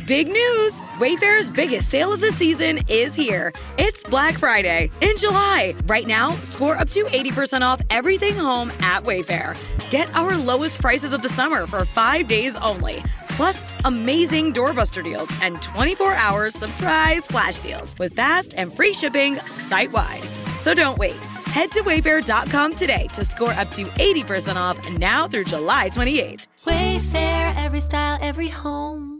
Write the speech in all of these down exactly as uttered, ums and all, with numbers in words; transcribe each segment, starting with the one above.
Big news! Wayfair's biggest sale of the season is here. It's Black Friday in July. Right now, score up to eighty percent off everything home at Wayfair. Get our lowest prices of the summer for five days only. Plus, amazing doorbuster deals and twenty-four hour surprise flash deals with fast and free shipping site-wide. So don't wait. Head to wayfair dot com today to score up to eighty percent off now through July twenty-eighth. Wayfair, every style, every home.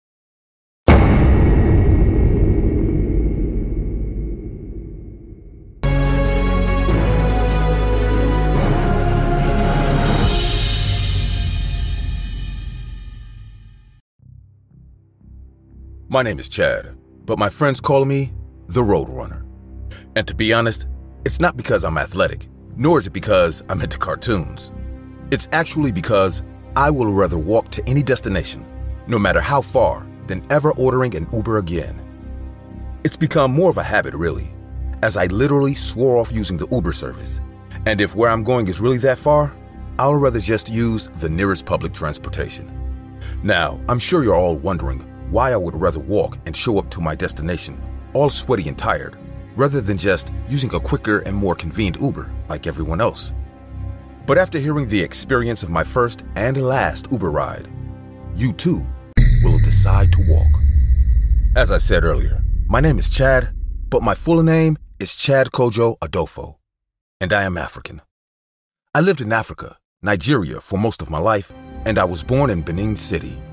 My name is Chad, but my friends call me the Roadrunner. And to be honest, it's not because I'm athletic, nor is it because I'm into cartoons. It's actually because I will rather walk to any destination, no matter how far, than ever ordering an Uber again. It's become more of a habit, really, as I literally swore off using the Uber service. And if where I'm going is really that far, I'll rather just use the nearest public transportation. Now, I'm sure you're all wondering why I would rather walk and show up to my destination all sweaty and tired, rather than just using a quicker and more convenient Uber like everyone else. But after hearing the experience of my first and last Uber ride, you too will decide to walk. As I said earlier, my name is Chad, but my full name is Chad Kojo Adofo, and I am African. I lived in Africa, Nigeria, for most of my life, and I was born in Benin City.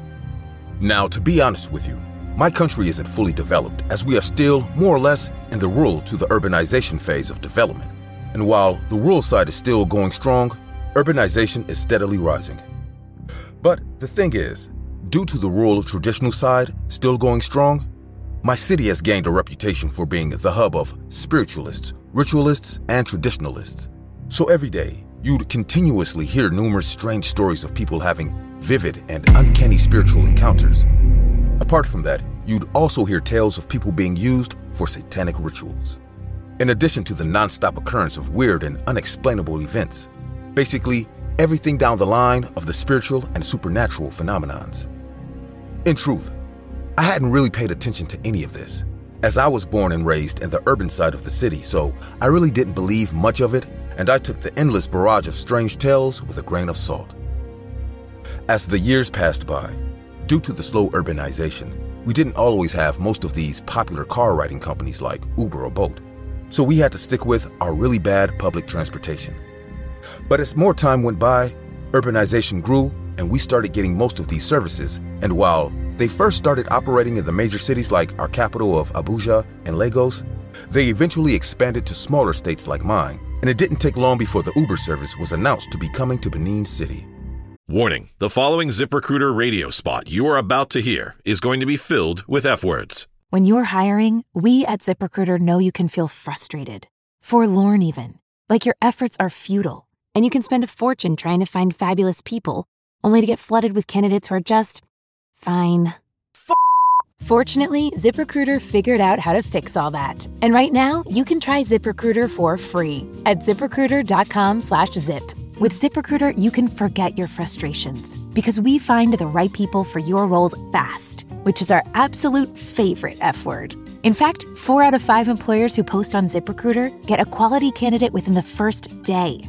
Now, to be honest with you, my country isn't fully developed, as we are still more or less in the rural to the urbanization phase of development. And while the rural side is still going strong, urbanization is steadily rising. But the thing is, due to the rural traditional side still going strong, my city has gained a reputation for being the hub of spiritualists, ritualists, and traditionalists. So every day, you'd continuously hear numerous strange stories of people having vivid and uncanny spiritual encounters. Apart from that, you'd also hear tales of people being used for satanic rituals. In addition to the non-stop occurrence of weird and unexplainable events, basically everything down the line of the spiritual and supernatural phenomenons. In truth, I hadn't really paid attention to any of this, as I was born and raised in the urban side of the city, so I really didn't believe much of it, and I took the endless barrage of strange tales with a grain of salt. As the years passed by, due to the slow urbanization, we didn't always have most of these popular car riding companies like Uber or Bolt, so we had to stick with our really bad public transportation. But as more time went by, urbanization grew and we started getting most of these services, and while they first started operating in the major cities like our capital of Abuja and Lagos, they eventually expanded to smaller states like mine, and it didn't take long before the Uber service was announced to be coming to Benin City. Warning, the following ZipRecruiter radio spot you are about to hear is going to be filled with F-words. When you're hiring, we at ZipRecruiter know you can feel frustrated, forlorn even, like your efforts are futile, and you can spend a fortune trying to find fabulous people, only to get flooded with candidates who are just fine. F- Fortunately, ZipRecruiter figured out how to fix all that. And right now, you can try ZipRecruiter for free at ZipRecruiter.com slash zip. With ZipRecruiter, you can forget your frustrations because we find the right people for your roles fast, which is our absolute favorite F word. In fact, four out of five employers who post on ZipRecruiter get a quality candidate within the first day.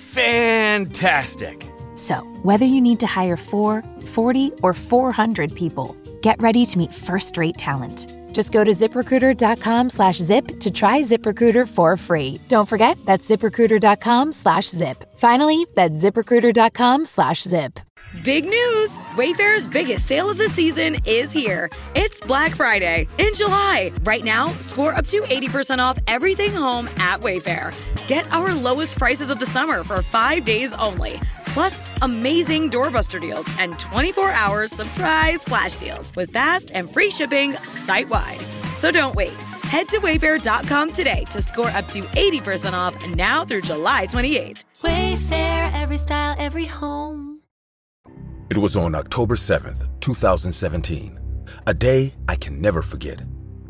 Fantastic. So, whether you need to hire four, forty, or four hundred people, get ready to meet first-rate talent. Just go to ZipRecruiter.com slash zip to try ZipRecruiter for free. Don't forget, that's ZipRecruiter.com slash zip. Finally, that's ZipRecruiter.com slash zip. Big news! Wayfair's biggest sale of the season is here. It's Black Friday in July. Right now, score up to eighty percent off everything home at Wayfair. Get our lowest prices of the summer for five days only. Plus, amazing doorbuster deals and twenty-four hour surprise flash deals with fast and free shipping site-wide. So don't wait. Head to wayfair dot com today to score up to eighty percent off now through July twenty-eighth. Wayfair, every style, every home. It was on October seventh, twenty seventeen, a day I can never forget.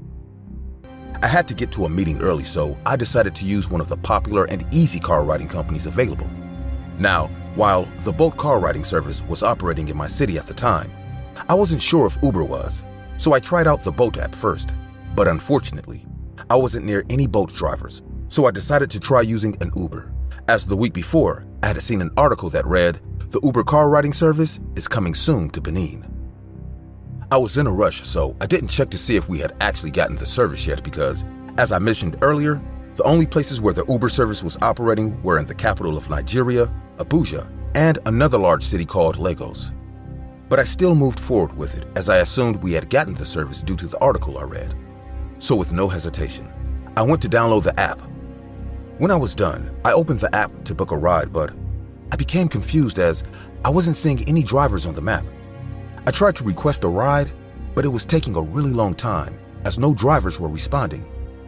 I had to get to a meeting early, so I decided to use one of the popular and easy car riding companies available. Now, while the Bolt car riding service was operating in my city at the time, I wasn't sure if Uber was, So I tried out the Bolt app first, but unfortunately, I wasn't near any Bolt drivers, so I decided to try using an Uber, as the week before, I had seen an article that read, "The Uber car riding service is coming soon to Benin." I was in a rush, so I didn't check to see if we had actually gotten the service yet because, as I mentioned earlier, the only places where the Uber service was operating were in the capital of Nigeria, Abuja, and another large city called Lagos. But I still moved forward with it, as I assumed we had gotten the service due to the article I read. So with no hesitation, I went to download the app. When I was done, I opened the app to book a ride, but I became confused as I wasn't seeing any drivers on the map. I tried to request a ride, but it was taking a really long time, as no drivers were responding.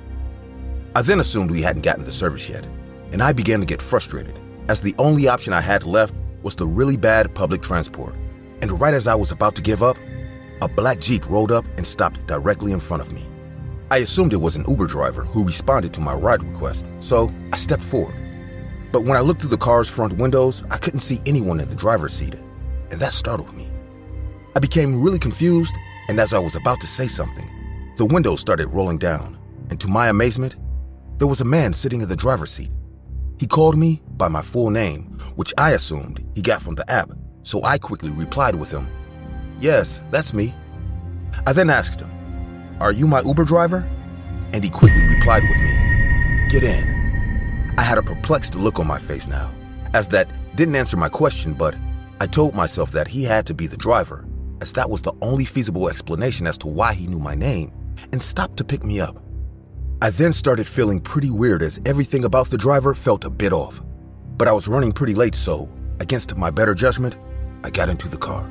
I then assumed we hadn't gotten the service yet, and I began to get frustrated, as the only option I had left was the really bad public transport. And right as I was about to give up, a black Jeep rolled up and stopped directly in front of me. I assumed it was an Uber driver who responded to my ride request, so I stepped forward. But when I looked through the car's front windows, I couldn't see anyone in the driver's seat, and that startled me. I became really confused, and as I was about to say something, the windows started rolling down, and to my amazement, there was a man sitting in the driver's seat. He called me by my full name, which I assumed he got from the app, so I quickly replied with him, "Yes, that's me." I then asked him, "Are you my Uber driver?" And he quickly replied with me, "Get in." I had a perplexed look on my face now, as that didn't answer my question, but I told myself that he had to be the driver, as that was the only feasible explanation as to why he knew my name, and stopped to pick me up. I then started feeling pretty weird as everything about the driver felt a bit off, but I was running pretty late, so against my better judgment, I got into the car.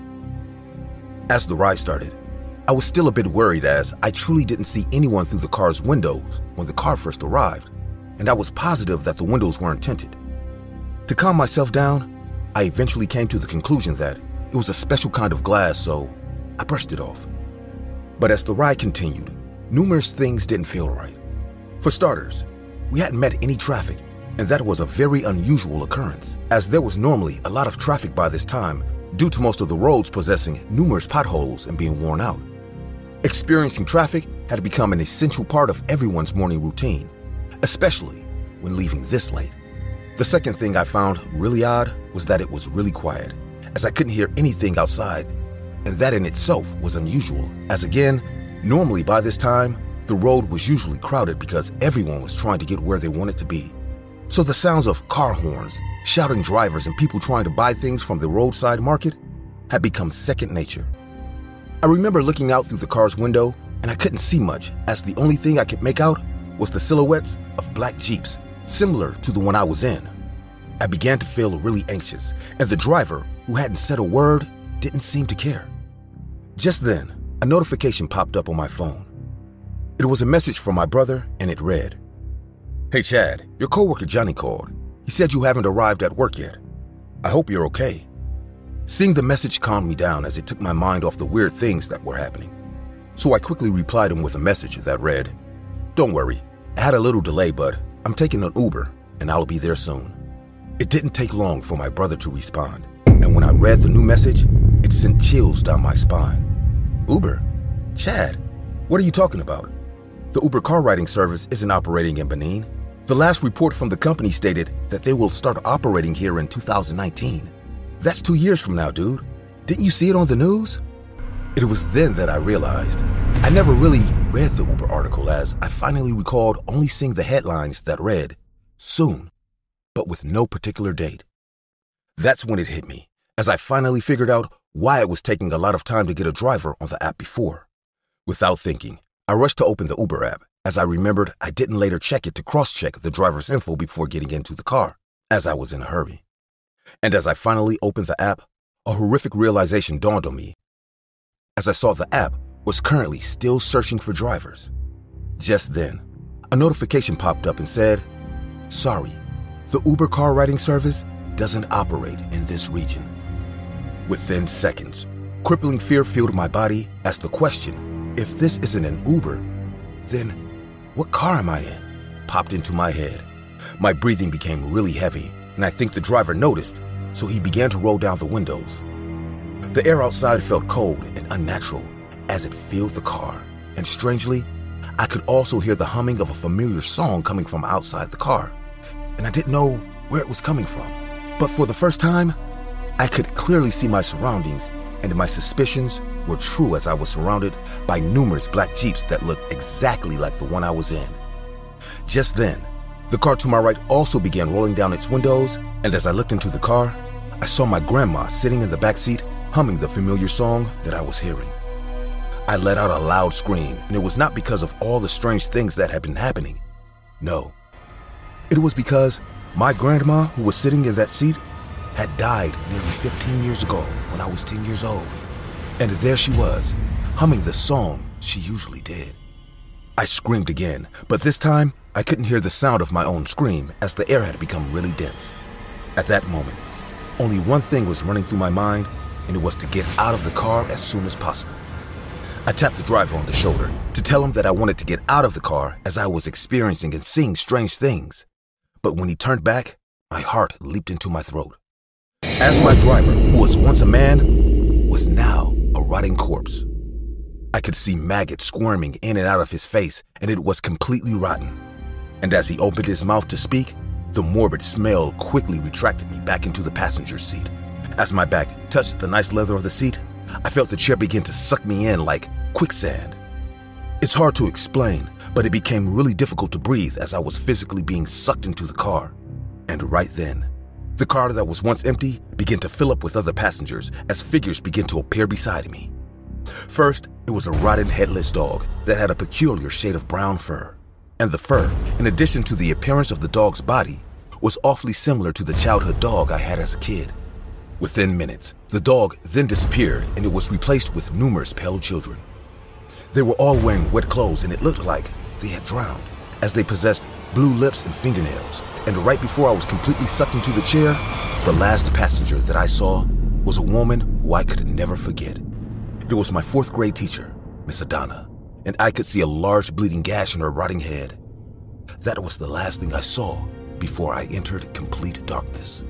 As the ride started, I was still a bit worried as I truly didn't see anyone through the car's windows when the car first arrived, and I was positive that the windows weren't tinted. To calm myself down, I eventually came to the conclusion that it was a special kind of glass, so I brushed it off. But as the ride continued, numerous things didn't feel right. For starters, we hadn't met any traffic, and that was a very unusual occurrence, as there was normally a lot of traffic by this time due to most of the roads possessing numerous potholes and being worn out. Experiencing traffic had become an essential part of everyone's morning routine, especially when leaving this late. The second thing I found really odd was that it was really quiet, as I couldn't hear anything outside, and that in itself was unusual, as again, normally by this time, the road was usually crowded because everyone was trying to get where they wanted to be. So the sounds of car horns, shouting drivers, and people trying to buy things from the roadside market had become second nature. I remember looking out through the car's window, and I couldn't see much, as the only thing I could make out was the silhouettes of black Jeeps, similar to the one I was in. I began to feel really anxious, and the driver, who hadn't said a word, didn't seem to care. Just then, a notification popped up on my phone. It was a message from my brother, and it read, "Hey Chad, your coworker Johnny called. He said you haven't arrived at work yet. I hope you're okay." Seeing the message calmed me down as it took my mind off the weird things that were happening. So I quickly replied him with a message that read, "Don't worry, I had a little delay, but I'm taking an Uber, and I'll be there soon." It didn't take long for my brother to respond, and when I read the new message, it sent chills down my spine. "Uber? Chad, what are you talking about? The Uber car riding service isn't operating in Benin. The last report from the company stated that they will start operating here in two thousand nineteen. That's two years from now, dude. Didn't you see it on the news?" It was then that I realized I never really read the Uber article, as I finally recalled only seeing the headlines that read, "Soon," but with no particular date. That's when it hit me, as I finally figured out why it was taking a lot of time to get a driver on the app before. Without thinking, I rushed to open the Uber app, as I remembered I didn't later check it to cross-check the driver's info before getting into the car, as I was in a hurry. And as I finally opened the app, a horrific realization dawned on me, as I saw the app was currently still searching for drivers. Just then, a notification popped up and said, "Sorry, the Uber car riding service doesn't operate in this region." Within seconds, crippling fear filled my body as the question, if this isn't an Uber, then what car am I in, popped into my head. My breathing became really heavy, and I think the driver noticed, so he began to roll down the windows. The air outside felt cold and unnatural, as it filled the car, and strangely, I could also hear the humming of a familiar song coming from outside the car, and I didn't know where it was coming from. But for the first time, I could clearly see my surroundings, and my suspicions were true as I was surrounded by numerous black Jeeps that looked exactly like the one I was in. Just then, the car to my right also began rolling down its windows, and as I looked into the car, I saw my grandma sitting in the back seat humming the familiar song that I was hearing. I let out a loud scream, and it was not because of all the strange things that had been happening. No. It was because my grandma, who was sitting in that seat, had died nearly fifteen years ago when I was ten years old. And there she was, humming the song she usually did. I screamed again, but this time I couldn't hear the sound of my own scream as the air had become really dense. At that moment, only one thing was running through my mind, and it was to get out of the car as soon as possible. I tapped the driver on the shoulder to tell him that I wanted to get out of the car as I was experiencing and seeing strange things. But when he turned back, my heart leaped into my throat. As my driver, who was once a man, was now a rotting corpse. I could see maggots squirming in and out of his face, and it was completely rotten. And as he opened his mouth to speak, the morbid smell quickly retracted me back into the passenger seat. As my back touched the nice leather of the seat, I felt the chair begin to suck me in like quicksand. It's hard to explain, but it became really difficult to breathe as I was physically being sucked into the car. And right then, the car that was once empty began to fill up with other passengers as figures began to appear beside me. First, it was a rotten headless dog that had a peculiar shade of brown fur. And the fur, in addition to the appearance of the dog's body, was awfully similar to the childhood dog I had as a kid. Within minutes, the dog then disappeared and it was replaced with numerous pale children. They were all wearing wet clothes and it looked like they had drowned, as they possessed blue lips and fingernails. And right before I was completely sucked into the chair, the last passenger that I saw was a woman who I could never forget. It was my fourth grade teacher, Miss Adana, and I could see a large bleeding gash in her rotting head. That was the last thing I saw before I entered complete darkness.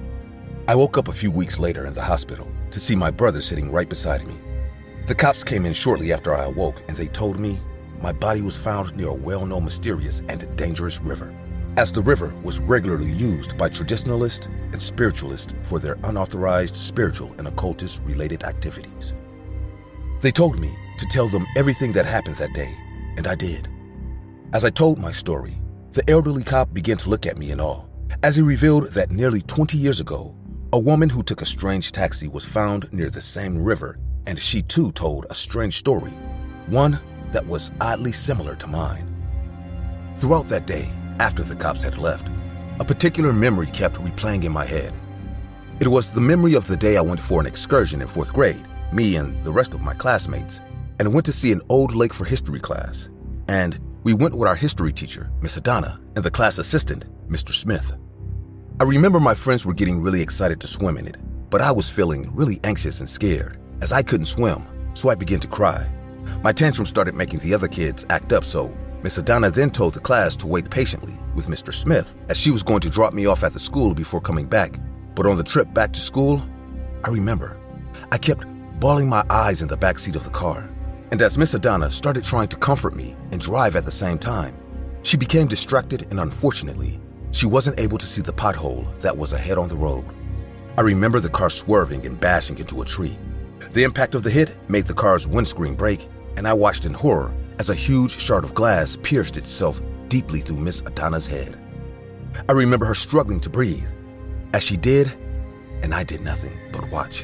I woke up a few weeks later in the hospital to see my brother sitting right beside me. The cops came in shortly after I awoke and they told me my body was found near a well-known mysterious and dangerous river, as the river was regularly used by traditionalists and spiritualists for their unauthorized spiritual and occultist-related activities. They told me to tell them everything that happened that day, and I did. As I told my story, the elderly cop began to look at me in awe, as he revealed that nearly twenty years ago, a woman who took a strange taxi was found near the same river, and she too told a strange story, one that was oddly similar to mine. Throughout that day, after the cops had left, a particular memory kept replaying in my head. It was the memory of the day I went for an excursion in fourth grade, me and the rest of my classmates, and went to see an old lake for history class. And we went with our history teacher, Miss Adana, and the class assistant, Mister Smith. I remember my friends were getting really excited to swim in it, but I was feeling really anxious and scared, as I couldn't swim, so I began to cry. My tantrum started making the other kids act up, so Miss Adana then told the class to wait patiently with Mister Smith, as she was going to drop me off at the school before coming back. But on the trip back to school, I remember, I kept bawling my eyes in the backseat of the car. And as Miss Adana started trying to comfort me and drive at the same time, she became distracted and unfortunately, she wasn't able to see the pothole that was ahead on the road. I remember the car swerving and bashing into a tree. The impact of the hit made the car's windscreen break, and I watched in horror as a huge shard of glass pierced itself deeply through Miss Adana's head. I remember her struggling to breathe, as she did, and I did nothing but watch.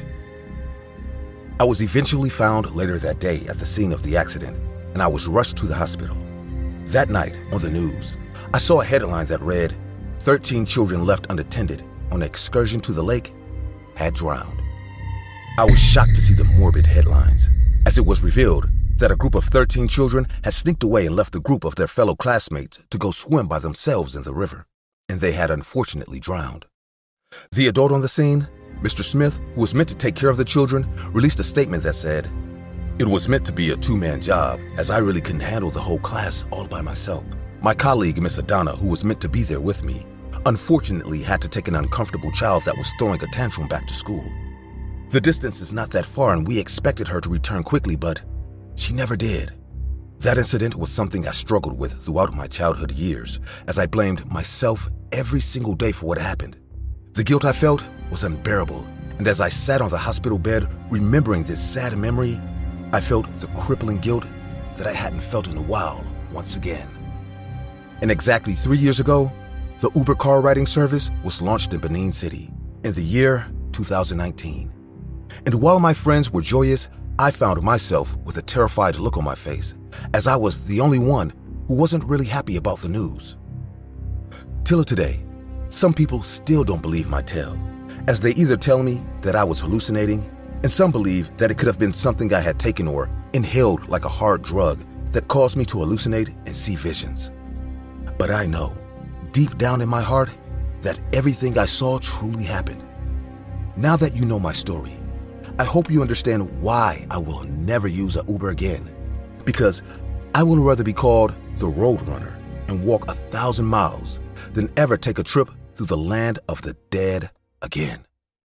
I was eventually found later that day at the scene of the accident, and I was rushed to the hospital. That night, on the news, I saw a headline that read, thirteen children left unattended on an excursion to the lake had drowned. I was shocked to see the morbid headlines, as it was revealed that a group of thirteen children had sneaked away and left the group of their fellow classmates to go swim by themselves in the river, and they had unfortunately drowned. The adult on the scene, Mister Smith, who was meant to take care of the children, released a statement that said, "It was meant to be a two-man job, as I really couldn't handle the whole class all by myself. My colleague, Miss Adana, who was meant to be there with me, unfortunately had to take an uncomfortable child that was throwing a tantrum back to school. The distance is not that far and we expected her to return quickly, but she never did. That incident was something I struggled with throughout my childhood years, as I blamed myself every single day for what happened. The guilt I felt was unbearable, and as I sat on the hospital bed remembering this sad memory, I felt the crippling guilt that I hadn't felt in a while once again. And exactly three years ago, the Uber car riding service was launched in Benin City in the year two thousand nineteen. And while my friends were joyous, I found myself with a terrified look on my face, as I was the only one who wasn't really happy about the news. Till today, some people still don't believe my tale, as they either tell me that I was hallucinating, and some believe that it could have been something I had taken or inhaled like a hard drug that caused me to hallucinate and see visions. But I know, deep down in my heart, that everything I saw truly happened. Now that you know my story, I hope you understand why I will never use an Uber again. Because I would rather be called the Road Runner and walk a thousand miles than ever take a trip through the land of the dead again.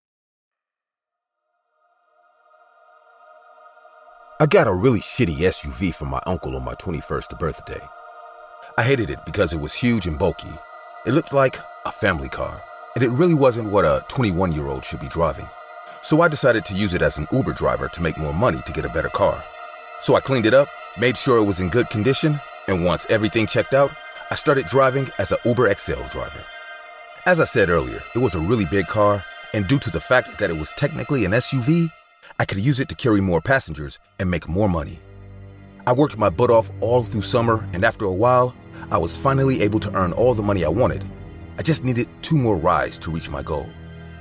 I got a really shitty S U V from my uncle on my twenty-first birthday. I hated it because it was huge and bulky. It looked like a family car, and it really wasn't what a twenty-one-year-old should be driving. So I decided to use it as an Uber driver to make more money to get a better car. So I cleaned it up, made sure it was in good condition, and once everything checked out, I started driving as an Uber X L driver. As I said earlier, it was a really big car, and due to the fact that it was technically an S U V, I could use it to carry more passengers and make more money. I worked my butt off all through summer, and after a while, I was finally able to earn all the money I wanted. I just needed two more rides to reach my goal.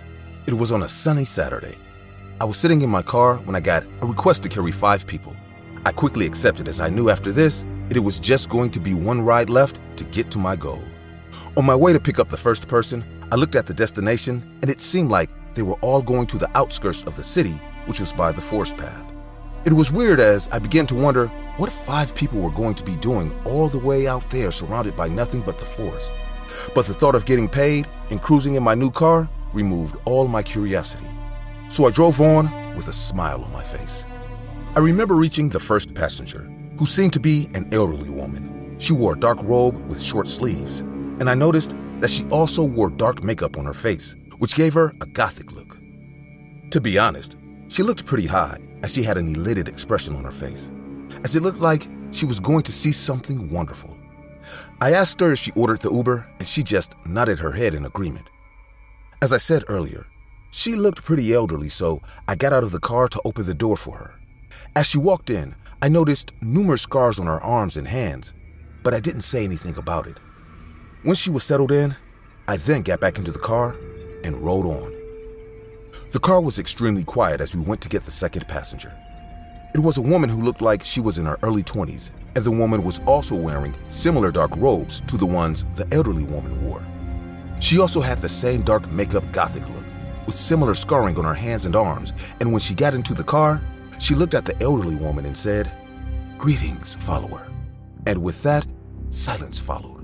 It was on a sunny Saturday. I was sitting in my car when I got a request to carry five people. I quickly accepted, as I knew after this, it was just going to be one ride left to get to my goal. On my way to pick up the first person, I looked at the destination, and it seemed like they were all going to the outskirts of the city, which was by the forest path. It was weird, as I began to wonder what five people were going to be doing all the way out there surrounded by nothing but the forest. But the thought of getting paid and cruising in my new car removed all my curiosity. So I drove on with a smile on my face. I remember reaching the first passenger, who seemed to be an elderly woman. She wore a dark robe with short sleeves, and I noticed that she also wore dark makeup on her face, which gave her a gothic look. To be honest, she looked pretty high, as she had an elated expression on her face, as it looked like she was going to see something wonderful. I asked her if she ordered the Uber, and she just nodded her head in agreement. As I said earlier, she looked pretty elderly, so I got out of the car to open the door for her. As she walked in, I noticed numerous scars on her arms and hands, but I didn't say anything about it. When she was settled in, I then got back into the car and rode on. The car was extremely quiet as we went to get the second passenger. It was a woman who looked like she was in her early twenties, and the woman was also wearing similar dark robes to the ones the elderly woman wore. She also had the same dark makeup gothic look, with similar scarring on her hands and arms, and when she got into the car, she looked at the elderly woman and said, "Greetings, follower." And with that, silence followed.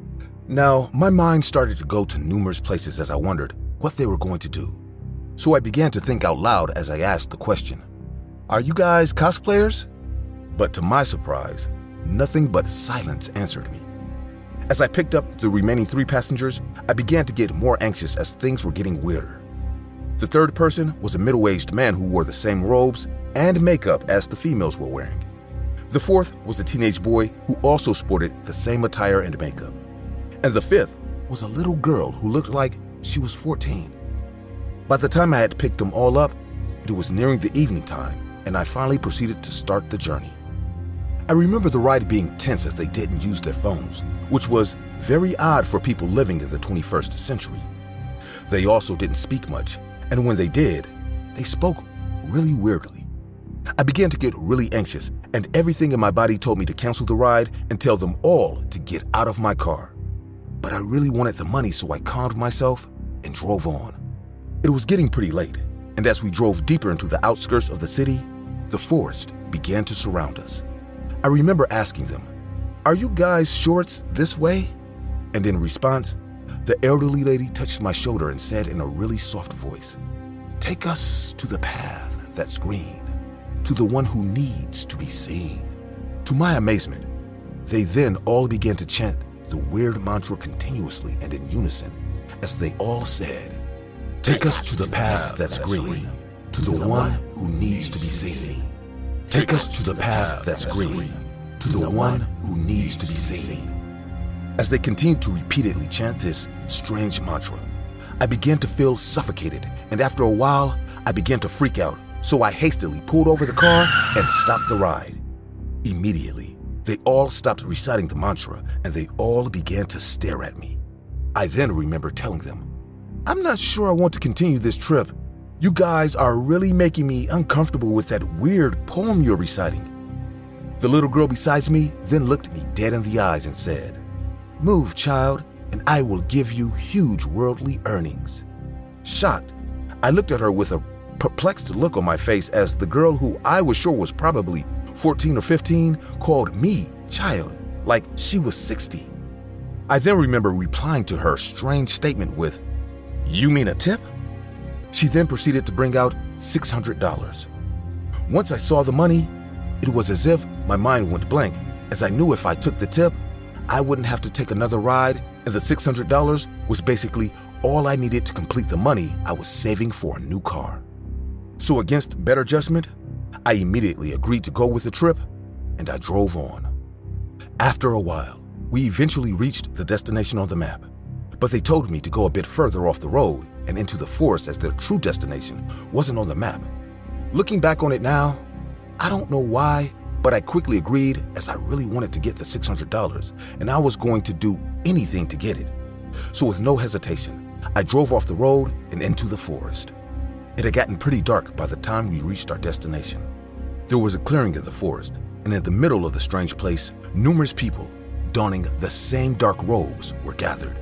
Now, my mind started to go to numerous places as I wondered what they were going to do. So I began to think out loud as I asked the question, "Are you guys cosplayers?" But to my surprise, nothing but silence answered me. As I picked up the remaining three passengers, I began to get more anxious as things were getting weirder. The third person was a middle-aged man who wore the same robes and makeup as the females were wearing. The fourth was a teenage boy who also sported the same attire and makeup. And the fifth was a little girl who looked like she was fourteen. By the time I had picked them all up, it was nearing the evening time, and I finally proceeded to start the journey. I remember the ride being tense as they didn't use their phones, which was very odd for people living in the twenty-first century. They also didn't speak much, and when they did, they spoke really weirdly. I began to get really anxious, and everything in my body told me to cancel the ride and tell them all to get out of my car. But I really wanted the money, so I calmed myself and drove on. It was getting pretty late, and as we drove deeper into the outskirts of the city, the forest began to surround us. I remember asking them, "Are you guys shorts this way?" And in response, the elderly lady touched my shoulder and said in a really soft voice, "Take us to the path that's green." to the one who needs to be seen. To my amazement, they then all began to chant the weird mantra continuously and in unison as they all said, "Take us to the path that's green, to the one who needs to be seen. Take us to the path that's green, to the one who needs to be seen." As they continued to repeatedly chant this strange mantra, I began to feel suffocated, and after a while, I began to freak out, so I hastily pulled over the car and stopped the ride. Immediately, they all stopped reciting the mantra, and they all began to stare at me. I then remember telling them, "I'm not sure I want to continue this trip. You guys are really making me uncomfortable with that weird poem you're reciting." The little girl beside me then looked me dead in the eyes and said, "Move, child, and I will give you huge worldly earnings." Shocked, I looked at her with a perplexed look on my face as the girl, who I was sure was probably fourteen or fifteen, called me child, like she was sixty. I then remember replying to her strange statement with, "You mean a tip?" She then proceeded to bring out six hundred dollars. Once I saw the money, it was as if my mind went blank, as I knew if I took the tip, I wouldn't have to take another ride, and the six hundred dollars was basically all I needed to complete the money I was saving for a new car. So against better judgment, I immediately agreed to go with the trip, and I drove on. After a while, we eventually reached the destination on the map, but they told me to go a bit further off the road and into the forest as their true destination wasn't on the map. Looking back on it now, I don't know why, but I quickly agreed as I really wanted to get the six hundred dollars, and I was going to do anything to get it. So with no hesitation, I drove off the road and into the forest. It had gotten pretty dark by the time we reached our destination. There was a clearing in the forest, and in the middle of the strange place, numerous people, donning the same dark robes, were gathered.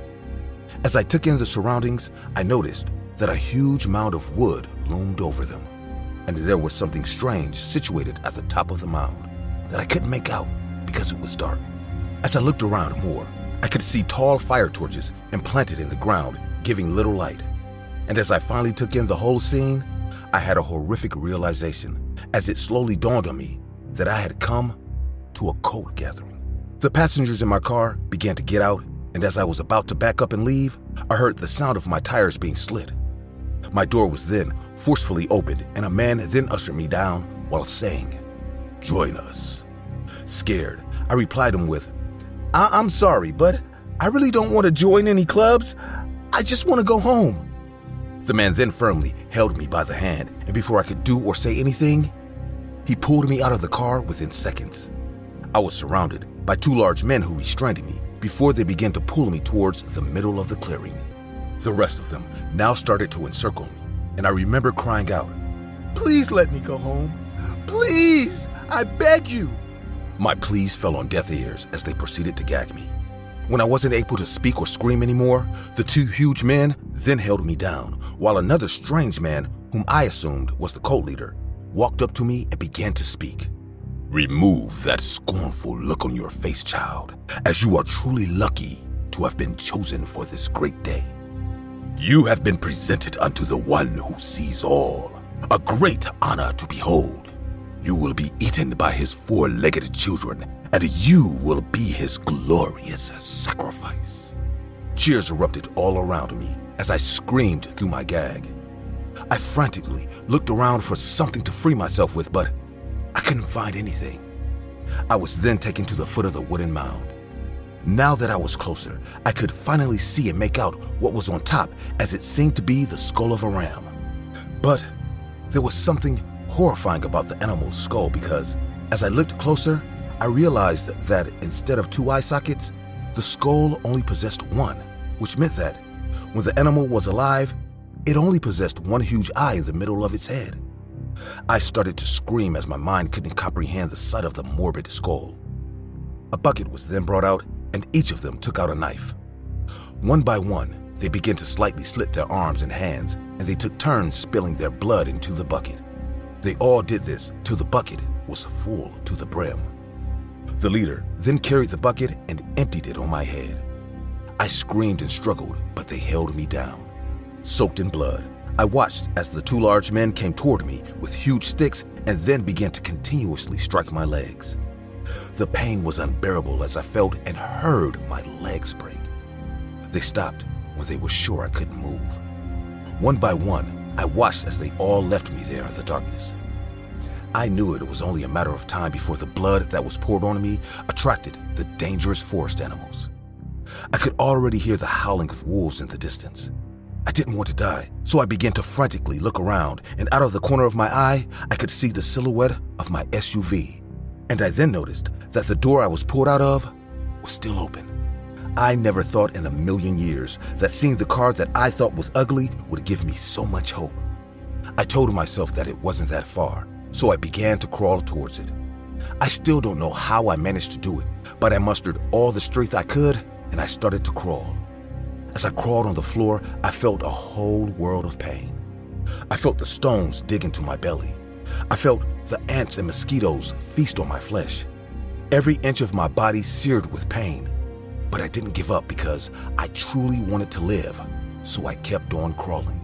As I took in the surroundings, I noticed that a huge mound of wood loomed over them, and there was something strange situated at the top of the mound that I couldn't make out because it was dark. As I looked around more, I could see tall fire torches implanted in the ground, giving little light. And as I finally took in the whole scene, I had a horrific realization as it slowly dawned on me that I had come to a cult gathering. The passengers in my car began to get out, and as I was about to back up and leave, I heard the sound of my tires being slit. My door was then forcefully opened, and a man then ushered me down while saying, "Join us." Scared, I replied him with, I- I'm sorry, but I really don't want to join any clubs. I just want to go home." The man then firmly held me by the hand, and before I could do or say anything, he pulled me out of the car within seconds. I was surrounded by two large men who restrained me before they began to pull me towards the middle of the clearing. The rest of them now started to encircle me, and I remember crying out, "Please let me go home. Please, I beg you." My pleas fell on deaf ears as they proceeded to gag me. When I wasn't able to speak or scream anymore, the two huge men then held me down, while another strange man, whom I assumed was the cult leader, walked up to me and began to speak. "Remove that scornful look on your face, child, as you are truly lucky to have been chosen for this great day. You have been presented unto the one who sees all, a great honor to behold. You will be eaten by his four-legged children, and you will be his glorious sacrifice." Cheers erupted all around me as I screamed through my gag. I frantically looked around for something to free myself with, but I couldn't find anything. I was then taken to the foot of the wooden mound. Now that I was closer, I could finally see and make out what was on top, as it seemed to be the skull of a ram. But there was something horrifying about the animal's skull, because as I looked closer, I realized that instead of two eye sockets, the skull only possessed one, which meant that when the animal was alive, it only possessed one huge eye in the middle of its head. I started to scream as my mind couldn't comprehend the sight of the morbid skull. A bucket was then brought out, and each of them took out a knife. One by one, they began to slightly slit their arms and hands, and they took turns spilling their blood into the bucket. They all did this till the bucket was full to the brim. The leader then carried the bucket and emptied it on my head. I screamed and struggled, but they held me down. Soaked in blood, I watched as the two large men came toward me with huge sticks and then began to continuously strike my legs. The pain was unbearable as I felt and heard my legs break. They stopped when they were sure I couldn't move. One by one, I watched as they all left me there in the darkness. I knew it was only a matter of time before the blood that was poured on me attracted the dangerous forest animals. I could already hear the howling of wolves in the distance. I didn't want to die, so I began to frantically look around, and out of the corner of my eye, I could see the silhouette of my S U V. And I then noticed that the door I was pulled out of was still open. I never thought in a million years that seeing the car that I thought was ugly would give me so much hope. I told myself that it wasn't that far, so I began to crawl towards it. I still don't know how I managed to do it, but I mustered all the strength I could, and I started to crawl. As I crawled on the floor, I felt a whole world of pain. I felt the stones dig into my belly. I felt the ants and mosquitoes feast on my flesh. Every inch of my body seared with pain. But I didn't give up because I truly wanted to live, so I kept on crawling.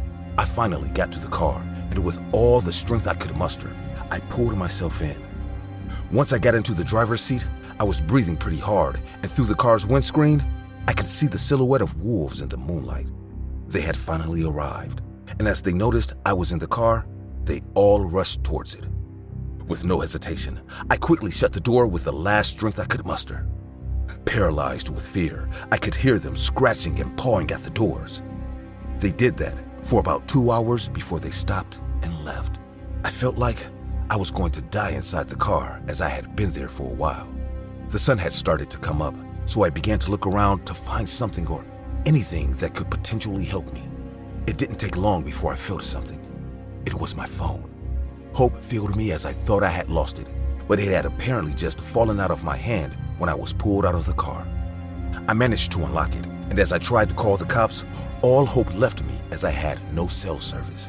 I finally got to the car, and with all the strength I could muster, I pulled myself in. Once I got into the driver's seat, I was breathing pretty hard, and through the car's windscreen, I could see the silhouette of wolves in the moonlight. They had finally arrived, and as they noticed I was in the car, they all rushed towards it. With no hesitation, I quickly shut the door with the last strength I could muster. Paralyzed with fear, I could hear them scratching and pawing at the doors. They did that for about two hours before they stopped and left. I felt like I was going to die inside the car as I had been there for a while. The sun had started to come up, so I began to look around to find something or anything that could potentially help me. It didn't take long before I felt something. It was my phone. Hope filled me as I thought I had lost it, but it had apparently just fallen out of my hand when I was pulled out of the car. I managed to unlock it, and as I tried to call the cops, all hope left me as I had no cell service.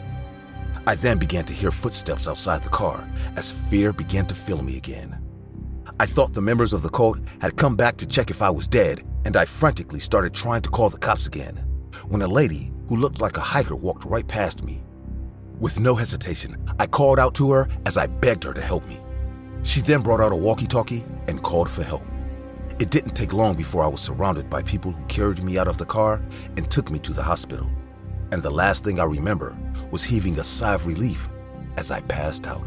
I then began to hear footsteps outside the car as fear began to fill me again. I thought the members of the cult had come back to check if I was dead, and I frantically started trying to call the cops again, when a lady who looked like a hiker walked right past me. With no hesitation, I called out to her as I begged her to help me. She then brought out a walkie-talkie and called for help. It didn't take long before I was surrounded by people who carried me out of the car and took me to the hospital. And the last thing I remember was heaving a sigh of relief as I passed out.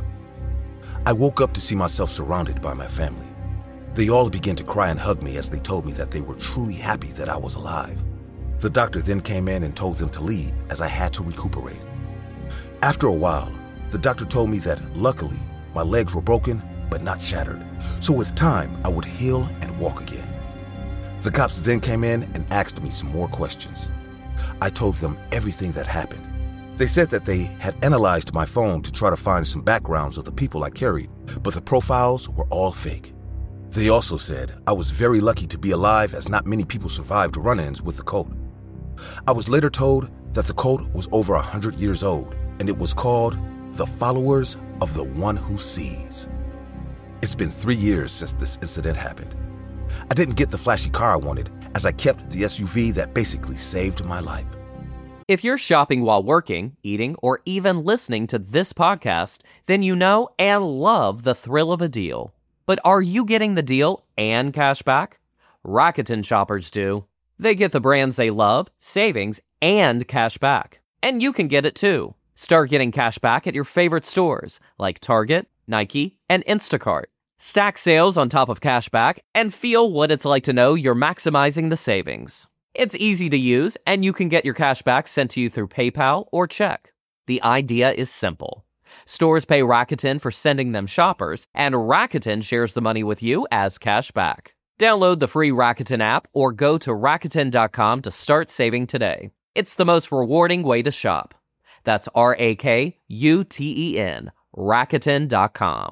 I woke up to see myself surrounded by my family. They all began to cry and hug me as they told me that they were truly happy that I was alive. The doctor then came in and told them to leave as I had to recuperate. After a while, the doctor told me that luckily my legs were broken but not shattered, so with time I would heal and walk again. The cops then came in and asked me some more questions. I told them everything that happened. They said that they had analyzed my phone to try to find some backgrounds of the people I carried, but the profiles were all fake. They also said I was very lucky to be alive as not many people survived run-ins with the cult. I was later told that the cult was over one hundred years old, and it was called the Followers of the One Who Sees. It's been three years since this incident happened. I didn't get the flashy car I wanted, as I kept the S U V that basically saved my life. If you're shopping while working, eating, or even listening to this podcast, then you know and love the thrill of a deal. But are you getting the deal and cash back? Rakuten shoppers do. They get the brands they love, savings, and cash back. And you can get it too. Start getting cash back at your favorite stores like Target, Nike, and Instacart. Stack sales on top of cash back and feel what it's like to know you're maximizing the savings. It's easy to use, and you can get your cash back sent to you through PayPal or check. The idea is simple. Stores pay Rakuten for sending them shoppers, and Rakuten shares the money with you as cash back. Download the free Rakuten app or go to Rakuten dot com to start saving today. It's the most rewarding way to shop. That's R A K U T E N, Rakuten dot com.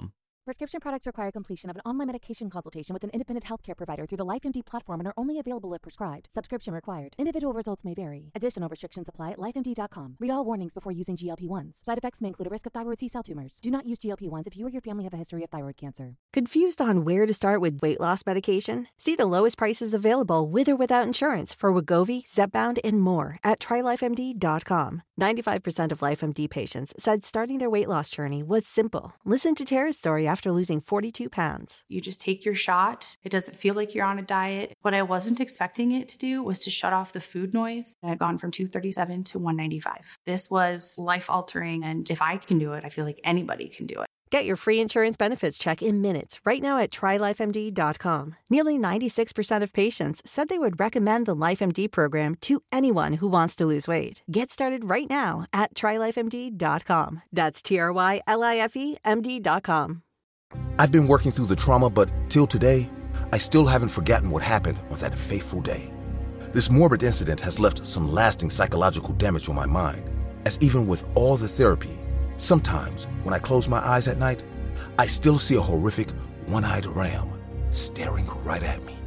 Prescription products require completion of an online medication consultation with an independent healthcare provider through the LifeMD platform and are only available if prescribed. Subscription required. Individual results may vary. Additional restrictions apply at life M D dot com. Read all warnings before using G L P ones. Side effects may include a risk of thyroid C-cell tumors. Do not use G L P ones if you or your family have a history of thyroid cancer. Confused on where to start with weight loss medication? See the lowest prices available with or without insurance for Wegovy, Zepbound, and more at try life M D dot com. ninety-five percent of LifeMD patients said starting their weight loss journey was simple. Listen to Tara's story after losing forty-two pounds. You just take your shot. It doesn't feel like you're on a diet. What I wasn't expecting it to do was to shut off the food noise. I'd gone from two thirty-seven to one ninety-five. This was life-altering, and if I can do it, I feel like anybody can do it. Get your free insurance benefits check in minutes right now at try life M D dot com. Nearly ninety-six percent of patients said they would recommend the LifeMD program to anyone who wants to lose weight. Get started right now at try life M D dot com. That's T R Y L I F E M D dot com. I've been working through the trauma, but till today, I still haven't forgotten what happened on that fateful day. This morbid incident has left some lasting psychological damage on my mind, as even with all the therapy, sometimes when I close my eyes at night, I still see a horrific one-eyed ram staring right at me.